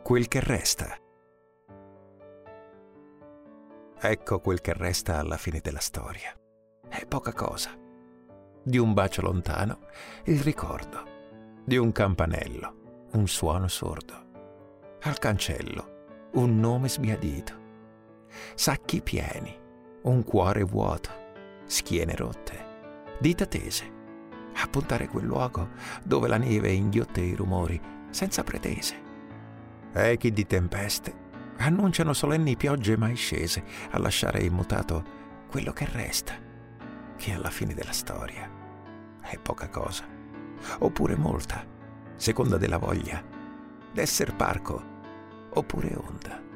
Quel che resta. Ecco quel che resta alla fine della storia. È poca cosa. Di un bacio lontano, il ricordo. Di un campanello, un suono sordo. Al cancello, un nome sbiadito. Sacchi pieni, un cuore vuoto, schiene rotte, dita tese. A puntare quel luogo dove la neve inghiotte i rumori senza pretese. Echi di tempeste annunciano solenni piogge mai scese a lasciare immutato quello che resta, che alla fine della storia è poca cosa, oppure molta, seconda della voglia d'esser parco oppure onda.